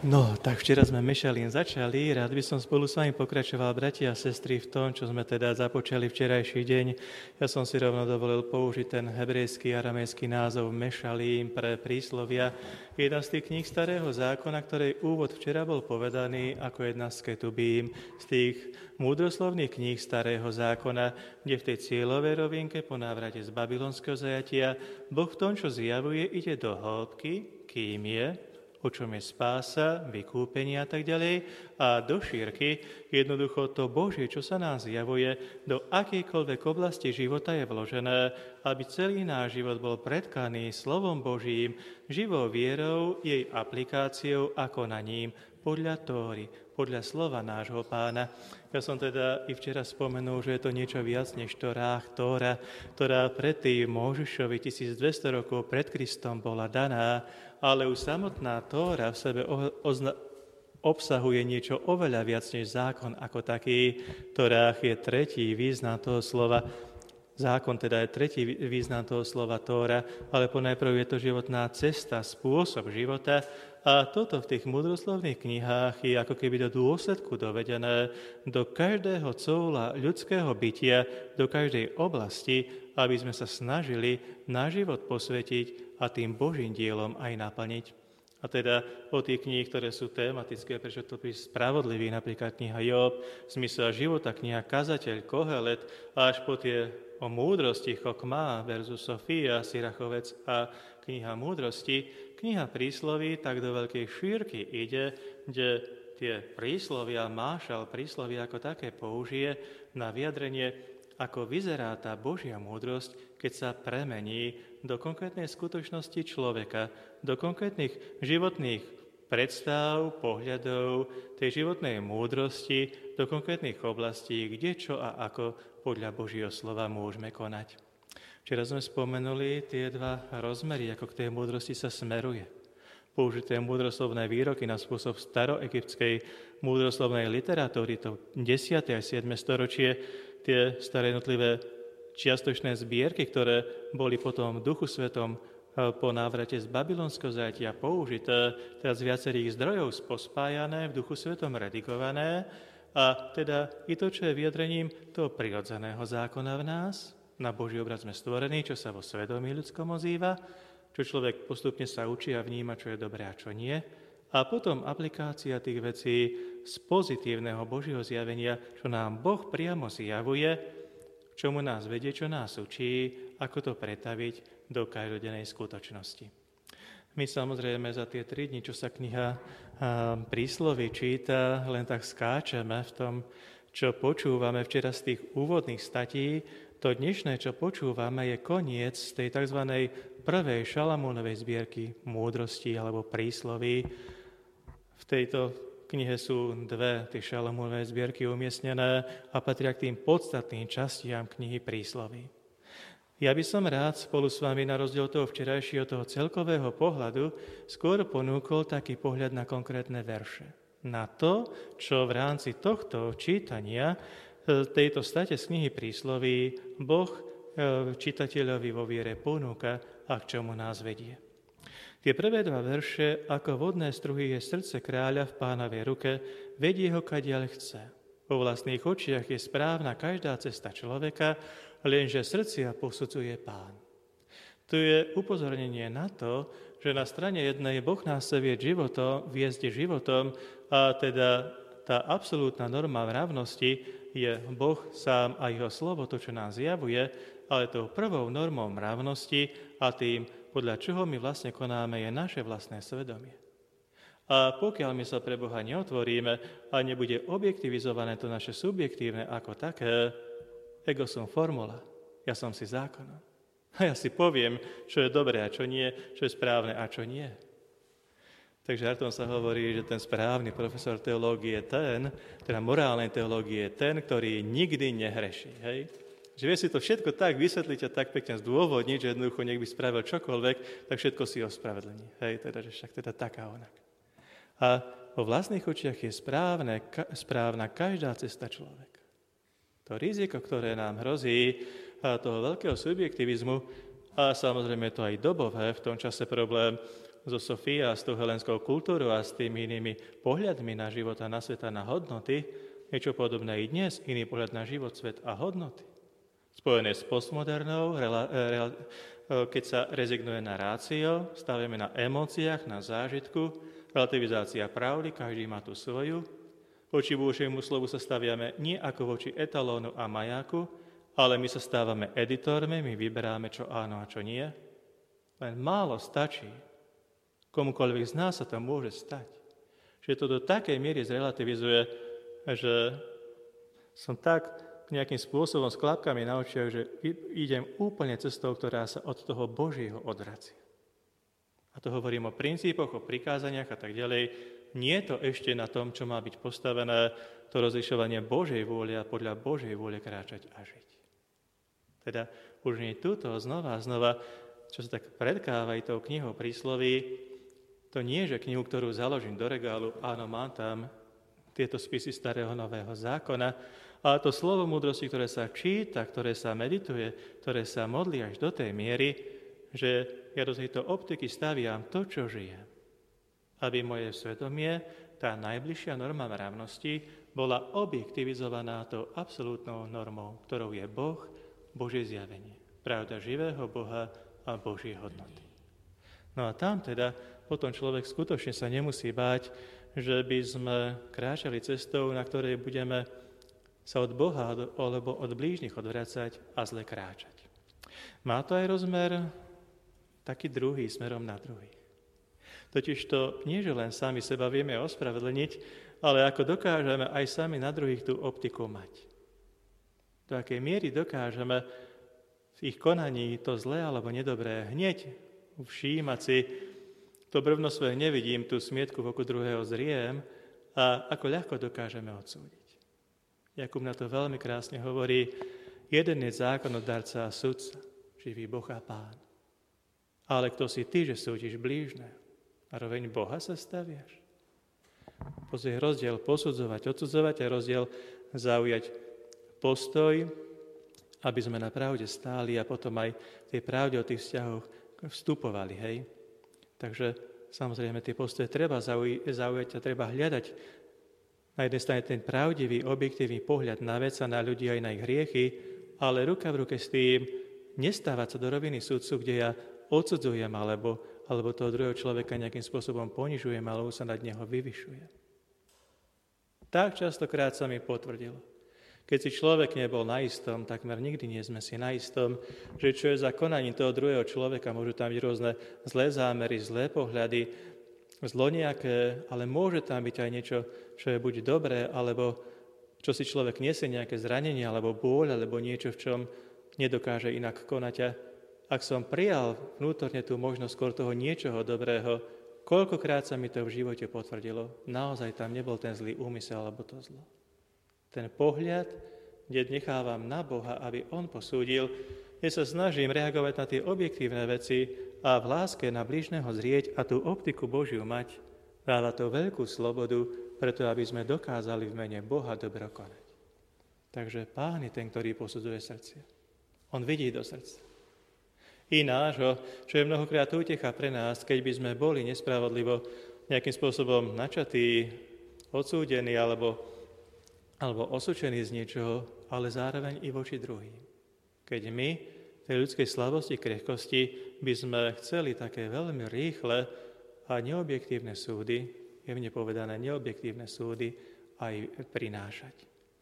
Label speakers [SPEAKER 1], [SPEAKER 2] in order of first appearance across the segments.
[SPEAKER 1] No, tak včera sme Mešalín začali, rád by som spolu s vami pokračoval, bratia a sestry, v tom, čo sme teda započali včerajší deň. Ja som si rovno dovolil použiť ten hebrejský, aramejský názov Mešalín pre príslovia. Jedna z tých kníh Starého zákona, ktorej úvod včera bol povedaný ako jedna z Ketubím, z tých múdroslovných kníh Starého zákona, kde v tej cieľovej rovinke po návrate z babylonského zajatia Boh v tom, čo zjavuje, ide do hĺbky, kým je, o čom je spása, vykúpenie a tak ďalej, a do šírky jednoducho to Božie, čo sa nám zjavuje, do akejkoľvek oblasti života je vložené, aby celý náš život bol pretkaný slovom Božím, živou vierou, jej aplikáciou a konaním podľa Tóry, podľa slova nášho Pána. Ja som teda i včera spomenul, že je to niečo viac než Tóra, ktorá predtým Mojžišovi 1200 rokov pred Kristom bola daná, ale už samotná Tóra v sebe obsahuje niečo oveľa viac než zákon ako taký. Tóra je tretí význam toho slova. Zákon teda je tretí význam toho slova Tóra, ale ponajprv je to životná cesta, spôsob života. A toto v tých múdroslovných knihách je ako keby do dôsledku dovedené do každého coula ľudského bytia, do každej oblasti, aby sme sa snažili na život posvetiť a tým Božím dielom aj naplniť. A teda o tých kníh, ktoré sú tematické, prečo to byť spravodlivý, napríklad kniha Job, Zmysel života, kniha Kazateľ, Kohelet, až po tie o múdrosti, Chokmá versus Sofia, Sirachovec a kniha múdrosti, kniha prísloví tak do veľkej šírky ide, kde tie príslovia, mášal príslovia ako také použije na vyjadrenie, ako vyzerá tá Božia múdrosť, keď sa premení do konkrétnej skutočnosti človeka, do konkrétnych životných predstav, pohľadov, tej životnej múdrosti, do konkrétnych oblastí, kde, čo a ako podľa Božieho slova môžeme konať. Včera sme spomenuli tie dva rozmery, ako k tej múdrosti sa smeruje. Použité múdroslovné výroky na spôsob staroegyptskej múdroslovnej literatúry, to 10. a 7. storočie, tie staré jednotlivé čiastočné zbierky, ktoré boli potom v Duchu Svetom po návrate z babylonského zajatia použité, teda z viacerých zdrojov pospájané, v Duchu Svetom redigované, a teda i to, čo je vyjadrením toho prirodzeného zákona v nás, na Boží obraz sme stvorení, čo sa vo svedomí ľudskom ozýva, čo človek postupne sa učí a vníma, čo je dobré a čo nie. A potom aplikácia tých vecí z pozitívneho Božieho zjavenia, čo nám Boh priamo zjavuje, k čomu nás vedie, čo nás učí, ako to pretaviť do každodennej skutočnosti. My samozrejme za tie 3 dni, čo sa kniha prísloví číta, len tak skáčeme v tom, čo počúvame včera z tých úvodných statí. To dnešné, čo počúvame, je koniec tej tzv. Prvej Šalamúnovej zbierky múdrosti alebo prísloví. V tejto knihe sú 2 tie Šalamúnové zbierky umiestnené a patria k tým podstatným častiam knihy prísloví. Ja by som rád spolu s vami na rozdiel toho včerajšieho, toho celkového pohľadu skôr ponúkol taký pohľad na konkrétne verše. Na to, čo v rámci tohto čítania tejto state z knihy prísloví Boh čitateľovi vo viere ponúka a k čomu nás vedie. Tie prvé 2 verše, ako vodné struhy je srdce kráľa v Pánovej ruke, vedie ho kadiaľ chce. Po vlastných očiach je správna každá cesta človeka, lenže srdcia posudzuje Pán. Tu je upozornenie na to, že na strane jednej Boh nás chce viesť životom, a teda tá absolútna norma mravnosti je Boh sám a jeho slovo, to, čo nás zjavuje, ale tou prvou normou mravnosti a tým, podľa čoho my vlastne konáme, je naše vlastné svedomie. A pokiaľ my sa pre Boha neotvoríme a nebude objektivizované to naše subjektívne ako také, ego sum formula, ja som si zákonom. A ja si poviem, čo je dobré a čo nie, čo je správne a čo nie. Takže žartom sa hovorí, že ten správny profesor teológie je ten, teda morálnej teológie je ten, ktorý nikdy nehreší. Hej? Že vie si to všetko tak vysvetliť a tak pekne zdôvodniť, že jednoducho nech by spravil čokoľvek, tak všetko si ospravedlní. Hej? Teda, že však teda tak a onak. A vo vlastných očiach je správna každá cesta človeka. To riziko, ktoré nám hrozí, toho veľkého subjektivizmu, a samozrejme je to aj dobové, v tom čase problém zo Sofie a s tou helenskou kultúrou a s tými inými pohľadmi na život a na svet a na hodnoty, niečo podobné i dnes, iný pohľad na život, svet a hodnoty. Spojené s postmodernou, keď sa rezignuje na rácio, stavíme na emóciách, na zážitku, relativizácia pravdy, každý má tu svoju. Voči Božiemu slovu sa staviame nie ako voči etalónu a majáku, ale my sa stávame editormi, my vyberáme, čo áno a čo nie. Len málo stačí. Komukoľvek z nás sa to môže stať. Že to do takej miery zrelativizuje, že som tak nejakým spôsobom s klapkami na očiach, že idem úplne cestou, ktorá sa od toho Božieho odvracia. A to hovorím o princípoch, o prikázaniach a tak ďalej. Nie je to ešte na tom, čo má byť postavené, to rozlišovanie Božej vôle a podľa Božej vôle kráčať a žiť. Teda už nie túto znova a znova, čo sa tak predkáva aj tou knihou prísloví, to nie je, že knihu, ktorú založím do regálu, áno, mám tam tieto spisy starého nového zákona, ale to slovo múdrosti, ktoré sa číta, ktoré sa medituje, ktoré sa modlí až do tej miery, že ja do tejto optiky staviam to, čo žijem. Aby moje svedomie, tá najbližšia norma mravnosti, bola objektivizovaná tou absolútnou normou, ktorou je Boh, Božie zjavenie. Pravda živého Boha a Božie hodnoty. No a tam teda potom človek skutočne sa nemusí báť, že by sme kráčali cestou, na ktorej budeme sa od Boha alebo od blížnych odvracať a zle kráčať. Má to aj rozmer taký druhý, smerom na druhých. Totižto nie, že len sami seba vieme ospravedlniť, ale ako dokážeme aj sami na druhých tú optiku mať. Do akej miery dokážeme v ich konaní to zlé alebo nedobré hneď všímať si, to brvno svoje nevidím, tú smietku v oku druhého zriem a ako ľahko dokážeme odsúdiť. Jakub na to veľmi krásne hovorí, jeden je zákonodarca a sudca, živý Boh a Pán. Ale kto si ty, že súdiš blížneho? Na roveň Boha sa staviaš? Pozrie rozdiel posudzovať, odsudzovať a rozdiel zaujať postoj, aby sme na pravde stáli a potom aj v tej pravde o tých vzťahoch vstupovali, hej? Takže samozrejme tie postoje treba zaujať a treba hľadať na jednej strane ten pravdivý, objektívny pohľad na vec a na ľudí aj na ich hriechy, ale ruka v ruke s tým nestávať sa do roviny sudcu, kde ja odsudzujem alebo toho druhého človeka nejakým spôsobom ponižujem alebo sa nad neho vyvyšujem. Tak častokrát sa mi potvrdilo. Keď si človek nebol na istom, takmer nikdy nie sme si na istom, že čo je za konaním toho druhého človeka, môžu tam byť rôzne zlé zámery, zlé pohľady, zlo nejaké, ale môže tam byť aj niečo, čo je buď dobré, alebo čo si človek nesie nejaké zranenie, alebo bôľ, alebo niečo, v čom nedokáže inak konať. A ak som prijal vnútorne tú možnosť skôr toho niečoho dobrého, koľkokrát sa mi to v živote potvrdilo, naozaj tam nebol ten zlý úmysel, alebo to zlo. Ten pohľad, kde nechávam na Boha, aby On posúdil, kde sa snažím reagovať na tie objektívne veci a v láske na blížneho zrieť a tú optiku Božiu mať, dáva to veľkú slobodu, preto aby sme dokázali v mene Boha dobro konať. Takže Pán je ten, ktorý posudzuje srdcia. On vidí do srdca. I nášho, čo je mnohokrát útecha pre nás, keď by sme boli nespravodlivo nejakým spôsobom načatí, odsúdení alebo osúčení z niečoho, ale zároveň i voči druhým. Keď my v tej ľudskej slabosti, krehkosti by sme chceli také veľmi rýchle a neobjektívne súdy, jemne povedané neobjektívne súdy, aj prinášať.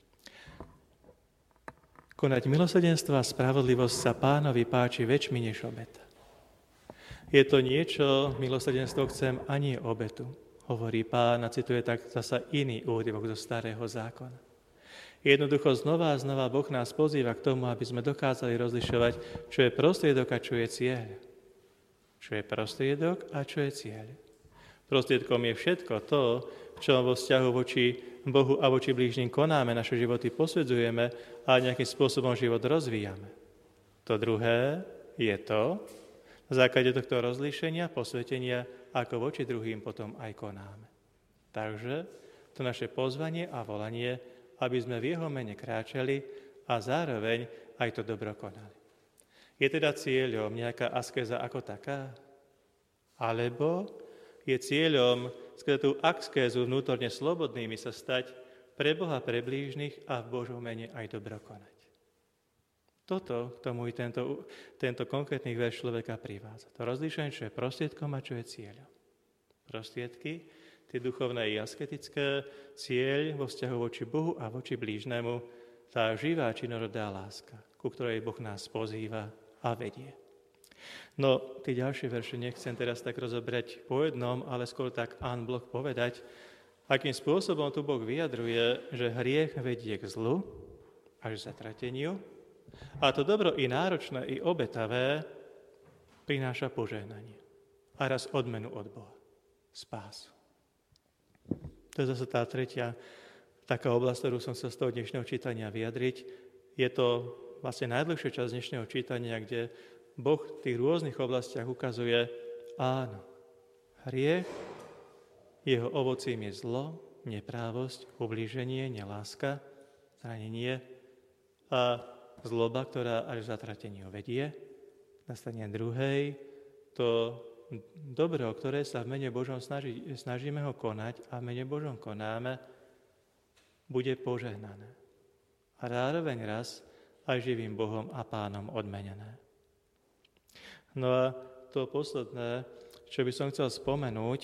[SPEAKER 1] Konať milosrdenstvo a spravodlivosť sa Pánovi páči väčšmi než obeta. Je to niečo, milosrdenstvo chcem, a nie obetu, hovorí Pán a cituje tak zasa iný úryvok zo Starého zákona. Jednoducho znova a znova Boh nás pozýva k tomu, aby sme dokázali rozlišovať, čo je prostriedok a čo je cieľ. Čo je prostriedok a čo je cieľ. Prostriedkom je všetko to, čo vo vzťahu voči Bohu a voči blížnym konáme, naše životy posvedzujeme a nejakým spôsobom život rozvíjame. To druhé je to, na základe tohto rozlíšenia, posvetenia, ako voči druhým potom aj konáme. Takže to naše pozvanie a volanie, aby sme v jeho mene kráčali a zároveň aj to dobro konali. Je teda cieľom nejaká askéza ako taká? Alebo je cieľom skrze tú askézu vnútorne slobodnými sa stať pre Boha, pre blížnych a v Božom mene aj dobro konať. Toto k tomu i tento konkrétny verš človeka privádza. To rozlíšenie, čo je prostriedkom a čo je cieľom. Prostriedky, tie duchovné i asketické, cieľ vo vzťahu voči Bohu a voči blížnemu, tá živá činorodá láska, ku ktorej Boh nás pozýva a vedie. No, tie ďalšie verše nechcem teraz tak rozobrať po jednom, ale skôr tak en bloc povedať, akým spôsobom tu Boh vyjadruje, že hriech vedie k zlu až k zatrateniu, a to dobro i náročné, i obetavé prináša požehnanie a raz odmenu od Boha. Spásu. To je zase tá tretia taká oblasť, ktorú som sa z toho dnešného čítania vyjadriť. Je to vlastne najdlhšia časť dnešného čítania, kde Boh v tých rôznych oblastiach ukazuje, áno, hriech, jeho ovocím je zlo, neprávosť, ublíženie, neláska, zranenie a zloba, ktorá až k zatrateniu vedie. Na strane druhej to dobro, ktoré sa v mene Božom snažíme ho konať a v mene Božom konáme, bude požehnané. A zároveň raz aj živým Bohom a Pánom odmenené. No a to posledné, čo by som chcel spomenúť,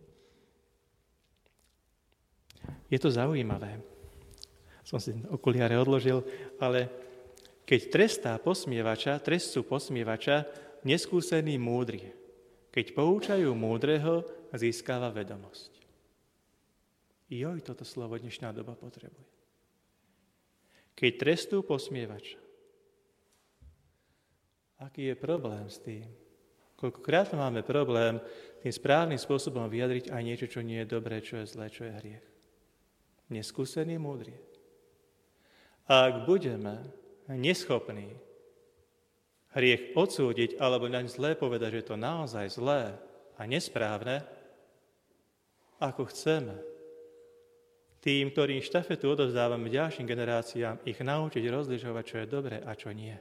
[SPEAKER 1] je to zaujímavé. Som si okuliare odložil, ale keď trestú posmievača, neskúsený múdry. Keď poučajú múdreho, získava vedomosť. Toto slovo dnešná doba potrebuje. Keď trestú posmievača. Aký je problém s tým? Koľkokrát máme problém tým správnym spôsobom vyjadriť aj niečo, čo nie je dobré, čo je zlé, čo je hriech. Neskúsený múdry. Ak budeme neschopní hriech odsúdiť alebo naň zlé povedať, že je to naozaj zlé a nesprávne, ako chceme tým, ktorým štafetu odovzdávame ďalším generáciám, ich naučiť rozlišovať, čo je dobré a čo nie.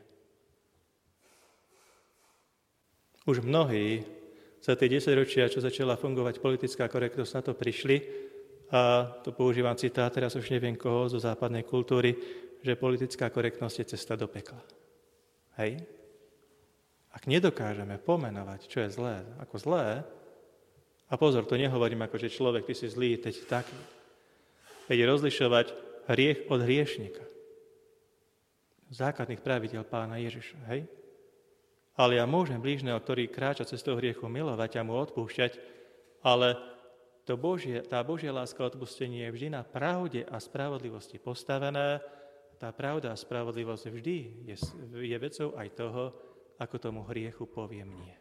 [SPEAKER 1] Už mnohí za tie 10 ročia, čo začala fungovať politická korektnosť, na to prišli, a to používam citát, teraz už neviem koho, zo západnej kultúry, že politická korektnosť je cesta do pekla. Hej? Ak nedokážeme pomenovať, čo je zlé, ako zlé, a pozor, to nehovorím ako, že človek, ty si zlý, teď taký. Veď rozlišovať hriech od hriešnika. Základných pravidiel Pána Ježiša, hej? Ale ja môžem blížneho, ktorý kráča cestou hriechu, milovať a mu odpúšťať, ale tá Božia láska odpustenie je vždy na pravde a spravodlivosti postavené. Tá pravda a spravodlivosť vždy je vecou aj toho, ako tomu hriechu poviem nie.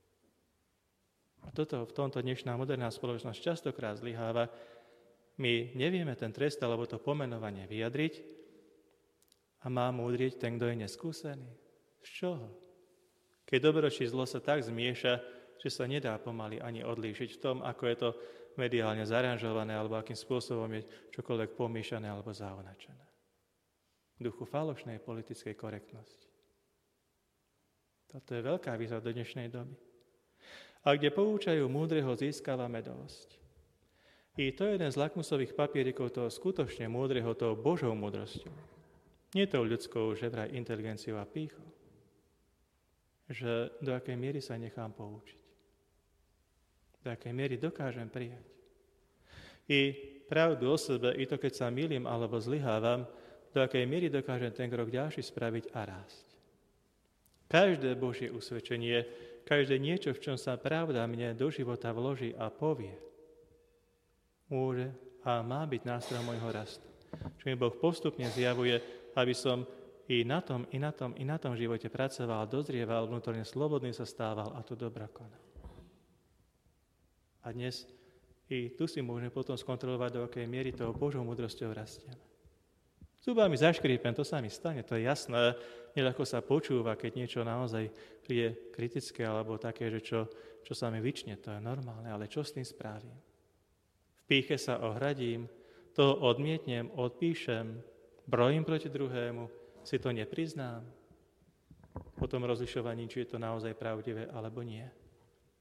[SPEAKER 1] A v tomto dnešná moderná spoločnosť častokrát zlyháva. My nevieme ten trest alebo to pomenovanie vyjadriť a má múdrieť ten, kto je neskúsený. Z čoho? Keď dobro či zlo sa tak zmieša, že sa nedá pomaly ani odlíšiť v tom, ako je to mediálne zaranžované alebo akým spôsobom je čokoľvek pomiešané alebo zaonačené. Duchu falošnej politickej korektnosti. Toto je veľká výzva do dnešnej doby. A kde poučajú múdreho, získavame dosť. I to je jeden z lakmusových papierikov toho skutočne múdreho, toho Božou múdrosťou. Nie tou ľudskou, že vraj inteligenciou a pýchou. Že do akej miery sa nechám poučiť. Do akej miery dokážem prijať. I pravdu o sebe, i to, keď sa mýlim alebo zlyhávam, do akej miery dokážem ten krok ďalší spraviť a rásť. Každé Božie usvedčenie, každé niečo, v čom sa pravda mne do života vloží a povie, môže a má byť nástrojom môjho rastu. Čo mi Boh postupne zjavuje, aby som i na tom živote pracoval, dozrieval, vnútorne slobodný sa stával a to dobro konal. A dnes i tu si môžeme potom skontrolovať, do akej miery toho Božou múdrosťou rastieme. Zubami zaškrípem, to sa mi stane, to je jasné. Neľahko sa počúva, keď niečo naozaj príde kritické alebo také, že čo sa mi vyčne, to je normálne, ale čo s tým spravím? V pýche sa ohradím, to odmietnem, odpíšem, brojím proti druhému, si to nepriznám. Po tom rozlišovaní, či je to naozaj pravdivé alebo nie.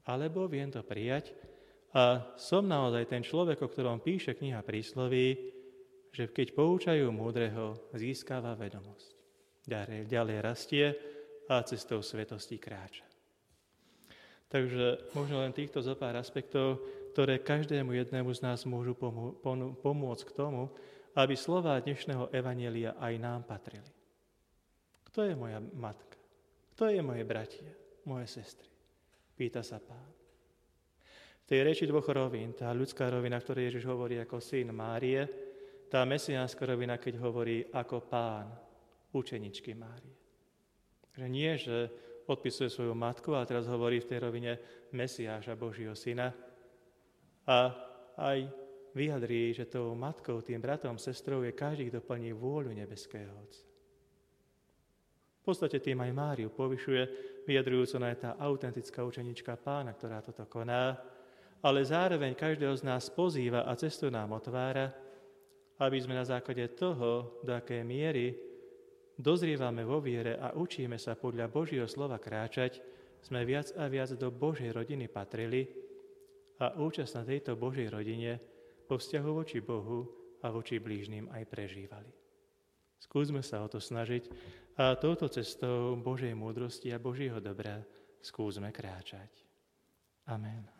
[SPEAKER 1] alebo viem to prijať a som naozaj ten človek, o ktorom píše kniha Prísloví, že keď poučajú múdreho, získava vedomosť. Ďalej rastie a cestou svetosti kráča. Takže možno len týchto zopár aspektov, ktoré každému jednému z nás môžu pomôcť k tomu, aby slová dnešného evanjelia aj nám patrili. Kto je moja matka? Kto je moje bratia, moje sestry? Pýta sa Pán. V tej reči dvoch rovín, tá ľudská rovina, ktorej Ježiš hovorí ako syn Márie, tá mesiánska rovina, keď hovorí ako Pán učeničky Márie. Že nie, že odpisuje svoju matku, ale teraz hovorí v tej rovine Mesiáša, Božieho syna a aj vyjadrí, že tou matkou, tým bratom, sestrou je každý, kto plní vôľu nebeského Otca. V podstate tým aj Máriu povyšuje, vyjadrujúco na tá autentická učenička Pána, ktorá toto koná, ale zároveň každého z nás pozýva a cestu nám otvára, aby sme na základe toho, do akej miery dozrievame vo viere a učíme sa podľa Božieho slova kráčať, sme viac a viac do Božej rodiny patrili a účasť na tejto Božej rodine vo vzťahu voči Bohu a voči blížnym aj prežívali. Skúsme sa o to snažiť a touto cestou Božej múdrosti a Božieho dobra skúsme kráčať. Amen.